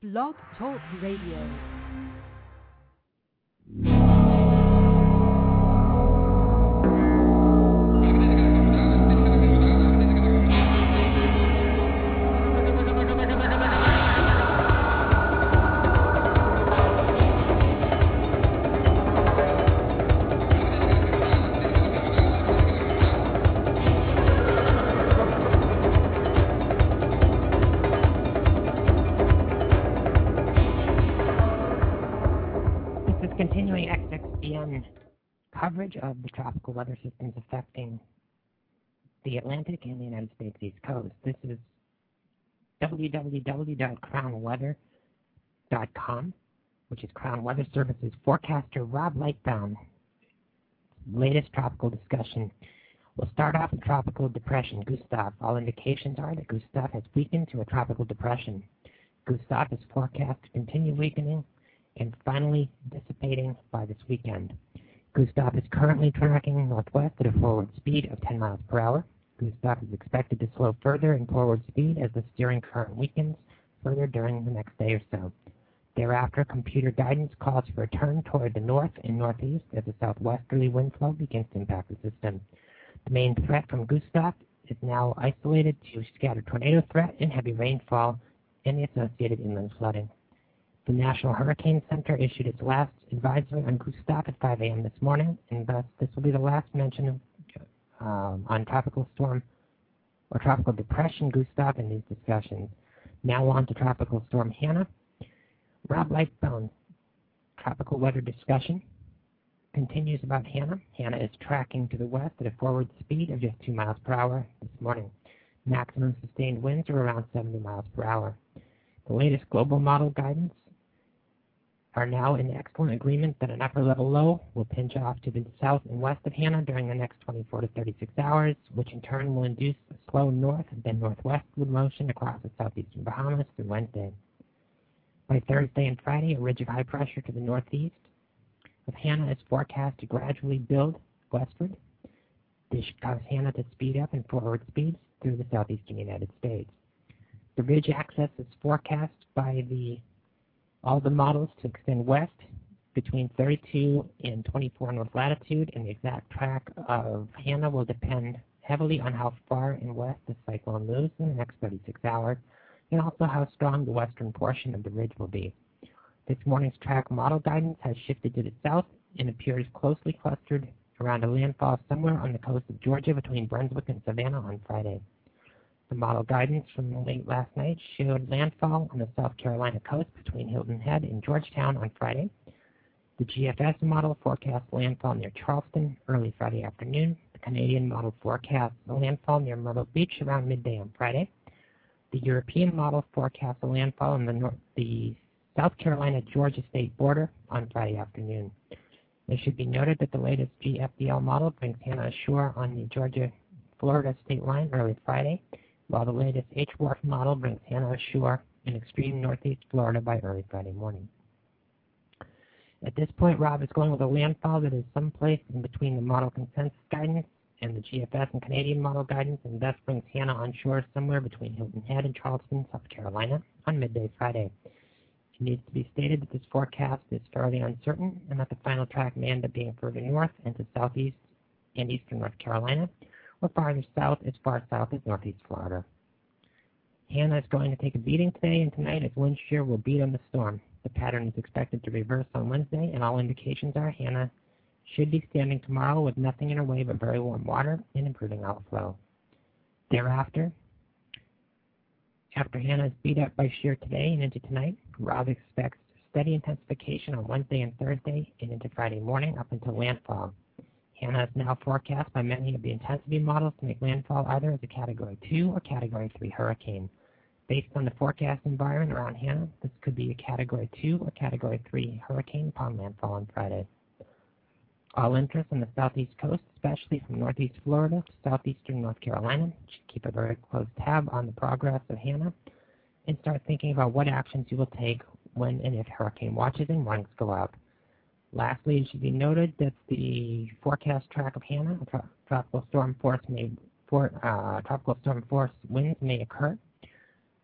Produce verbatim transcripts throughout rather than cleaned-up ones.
Blog Talk Radio. Coverage of the tropical weather systems affecting the Atlantic and the United States East Coast. This is w w w dot crown weather dot com, which is Crown Weather Service's forecaster Rob Lightbound. Latest tropical discussion. We'll start off with tropical depression, Gustav. All indications are that Gustav has weakened to a tropical depression. Gustav is forecast to continue weakening and finally dissipating by this weekend. Gustav is currently tracking northwest at a forward speed of ten miles per hour. Gustav is expected to slow further in forward speed as the steering current weakens further during the next day or so. Thereafter, computer guidance calls for a turn toward the north and northeast as a southwesterly wind flow begins to impact the system. The main threat from Gustav is now isolated to scattered tornado threat and heavy rainfall and the associated inland flooding. The National Hurricane Center issued its last advisory on Gustav at five a.m. this morning, and thus this will be the last mention of, um, on tropical storm or tropical depression Gustav in these discussions. Now on to tropical storm Hannah. Rob Lightbound, tropical weather discussion continues about Hannah. Hannah is tracking to the west at a forward speed of just two miles per hour this morning. Maximum sustained winds are around seventy miles per hour. The latest global model guidance are now in excellent agreement that an upper-level low will pinch off to the south and west of Hannah during the next twenty-four to thirty-six hours, which in turn will induce a slow north and then northwestward motion across the southeastern Bahamas through Wednesday. By Thursday and Friday, a ridge of high pressure to the northeast of Hannah is forecast to gradually build westward. This should cause Hannah to speed up in forward speeds through the southeastern United States. The ridge axis is forecast by the all the models to extend west between thirty-two and twenty-four north latitude, and the exact track of Hannah will depend heavily on how far and west the cyclone moves in the next thirty-six hours, and also how strong the western portion of the ridge will be. This morning's track model guidance has shifted to the south and appears closely clustered around a landfall somewhere on the coast of Georgia between Brunswick and Savannah on Friday. The model guidance from late last night showed landfall on the South Carolina coast between Hilton Head and Georgetown on Friday. The G F S model forecast landfall near Charleston early Friday afternoon. The Canadian model forecasts a landfall near Myrtle Beach around midday on Friday. The European model forecasts a landfall on the, North, the South Carolina-Georgia state border on Friday afternoon. It should be noted that the latest G F D L model brings Hannah ashore on the Georgia-Florida state line early Friday, while the latest H W A R F model brings Hannah ashore in extreme northeast Florida by early Friday morning. At this point, Rob is going with a landfall that is someplace in between the model consensus guidance and the G F S and Canadian model guidance, and thus brings Hannah onshore somewhere between Hilton Head and Charleston, South Carolina, on midday Friday. It needs to be stated that this forecast is fairly uncertain and that the final track may end up being further north into southeast and eastern North Carolina, or farther south as far south as northeast Florida. Hannah is going to take a beating today and tonight as wind shear will beat on the storm. The pattern is expected to reverse on Wednesday, and all indications are Hannah should be standing tomorrow with nothing in her way but very warm water and improving outflow. Thereafter, after Hannah is beat up by shear today and into tonight, Rob expects steady intensification on Wednesday and Thursday and into Friday morning up until landfall. Hannah is now forecast by many of the intensity models to make landfall either as a Category two or Category three hurricane. Based on the forecast environment around Hannah, this could be a Category two or Category three hurricane upon landfall on Friday. All interest on the southeast coast, especially from northeast Florida to southeastern North Carolina, should keep a very close tab on the progress of Hannah and start thinking about what actions you will take when and if hurricane watches and warnings go out. Lastly, it should be noted that the forecast track of Hannah, tro- tropical storm force may for, uh, tropical storm force winds may occur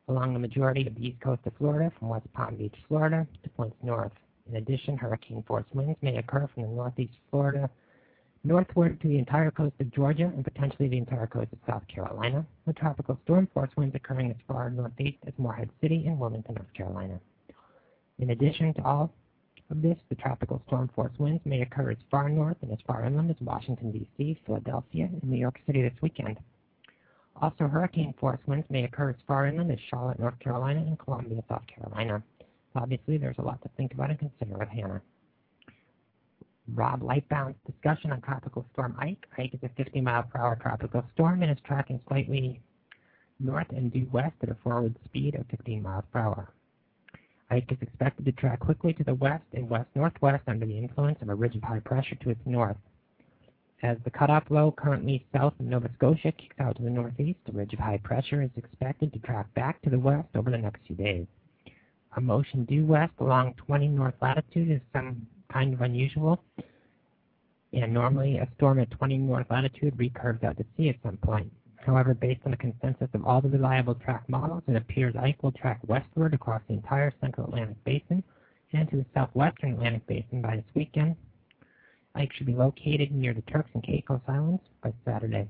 along the majority of the east coast of Florida from West Palm Beach, Florida to points north. In addition, hurricane-force winds may occur from the northeast Florida northward to the entire coast of Georgia and potentially the entire coast of South Carolina, with tropical storm-force winds occurring as far northeast as Morehead City and Wilmington, North Carolina. In addition to all of this, the tropical storm-force winds may occur as far north and as far inland as Washington, D C, Philadelphia, and New York City this weekend. Also, hurricane-force winds may occur as far inland as Charlotte, North Carolina, and Columbia, South Carolina. Obviously, there's a lot to think about and consider with Hannah. Rob Lightbound's discussion on Tropical Storm Ike. Ike is a fifty mile per hour tropical storm and is tracking slightly north and due west at a forward speed of fifteen miles per hour. Ike is expected to track quickly to the west and west-northwest under the influence of a ridge of high pressure to its north. As the cutoff low currently south of Nova Scotia kicks out to the northeast, the ridge of high pressure is expected to track back to the west over the next few days. A motion due west along twenty north latitude is some kind of unusual, and normally a storm at twenty north latitude recurves out to sea at some point. However, based on the consensus of all the reliable track models, it appears Ike will track westward across the entire central Atlantic basin and to the southwestern Atlantic basin by this weekend. Ike should be located near the Turks and Caicos Islands by Saturday.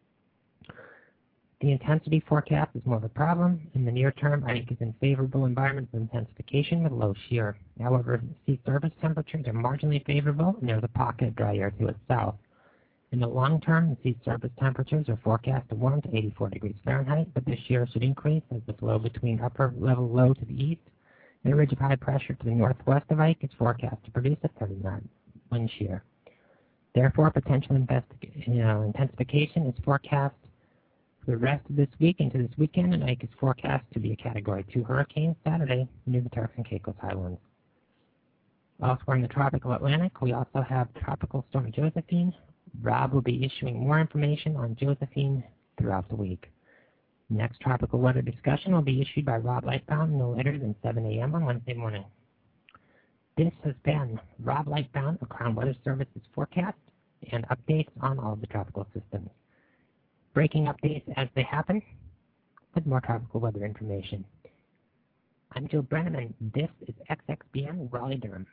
The intensity forecast is more of a problem. In the near term, Ike is in favorable environment for intensification with low shear. However, sea surface temperatures are marginally favorable, and there's a pocket of dry air to its south. In the long term, the sea surface temperatures are forecast to warm to eighty-four degrees Fahrenheit, but this shear should increase as the flow between upper level low to the east and a ridge of high pressure to the northwest of Ike is forecast to produce a thirty knot wind shear. Therefore, potential you know, intensification is forecast for the rest of this week into this weekend, and Ike is forecast to be a Category two hurricane Saturday near the Turks and Caicos Islands. Elsewhere in the tropical Atlantic, we also have Tropical Storm Josephine. Rob will be issuing more information on Josephine throughout the week. Next tropical weather discussion will be issued by Rob Lightbound no later than seven a m on Wednesday morning. This has been Rob Lightbound of Crown Weather Service's forecast and updates on all of the tropical systems. Breaking updates as they happen with more tropical weather information. I'm Joe Brennan, and this is X X B N Raleigh-Durham.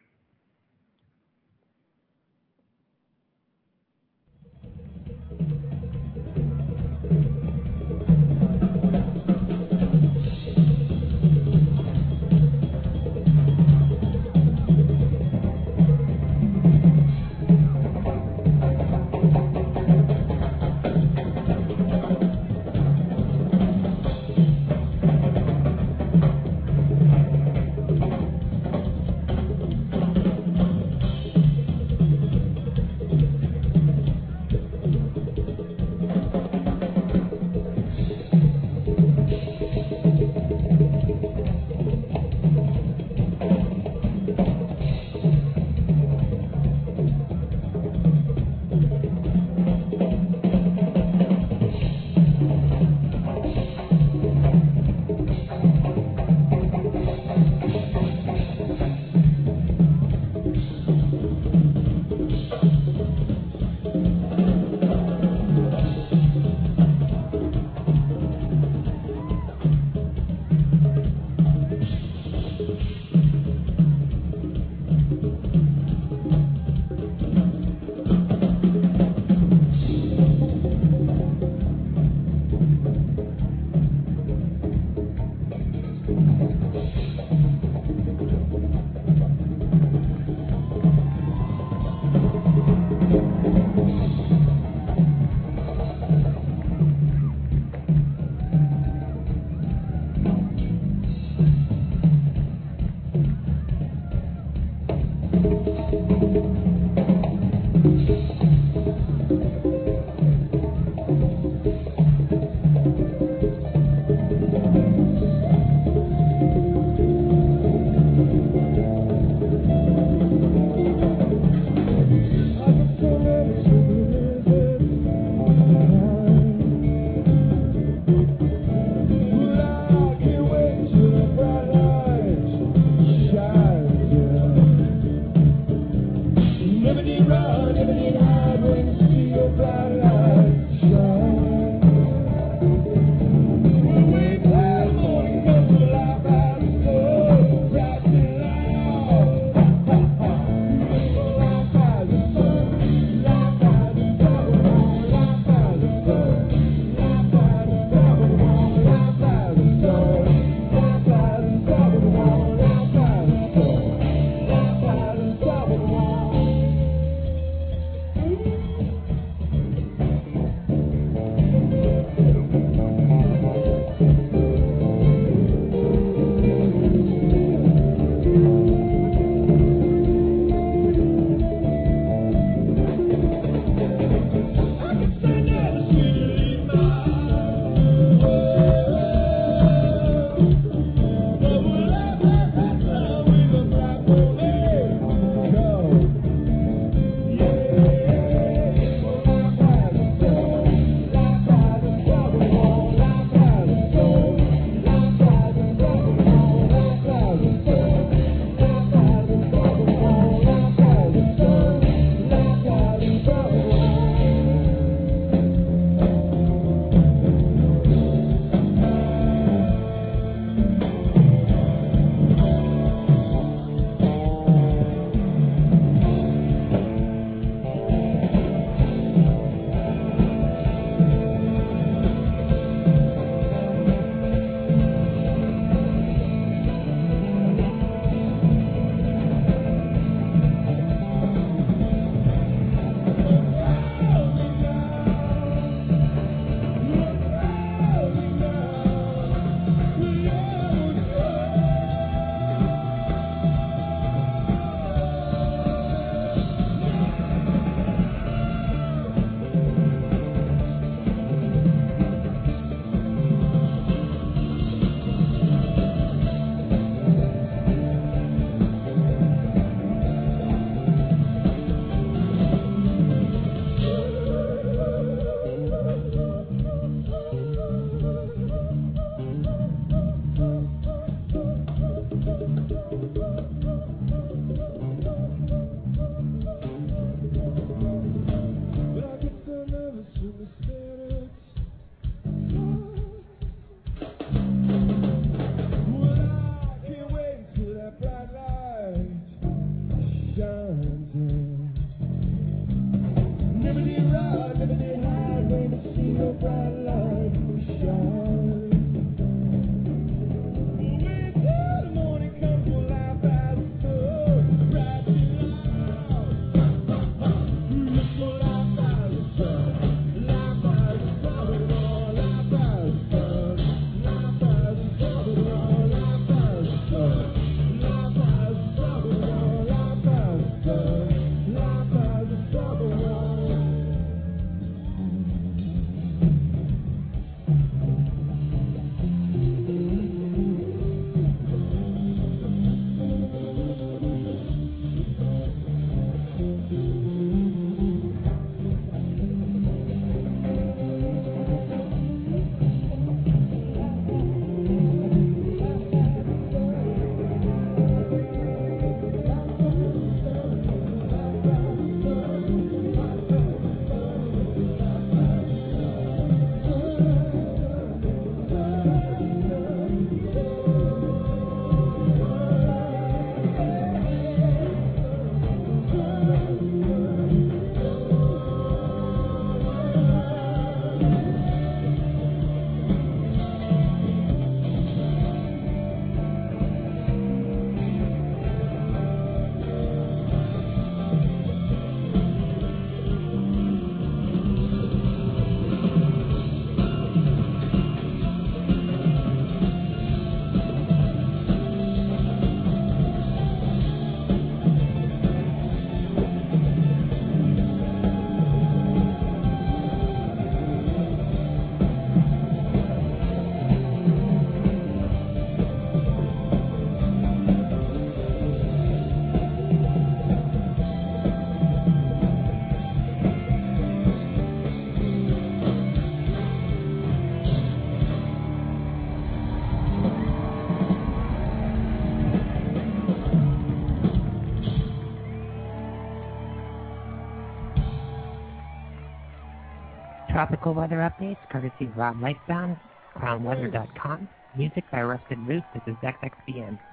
tropical weather updates, courtesy of Rob Lightbound, crown weather dot com. Music by Rusted Roost. This is X X B N.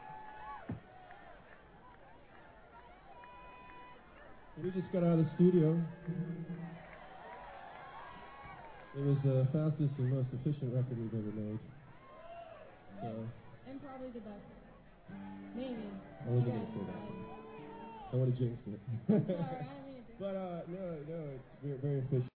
We just got out of the studio. It was the fastest and most efficient record we've ever made. So, and probably the best. Maybe. I wasn't going to say that. I want to jinx it. But, uh, no, no, it's very, very efficient.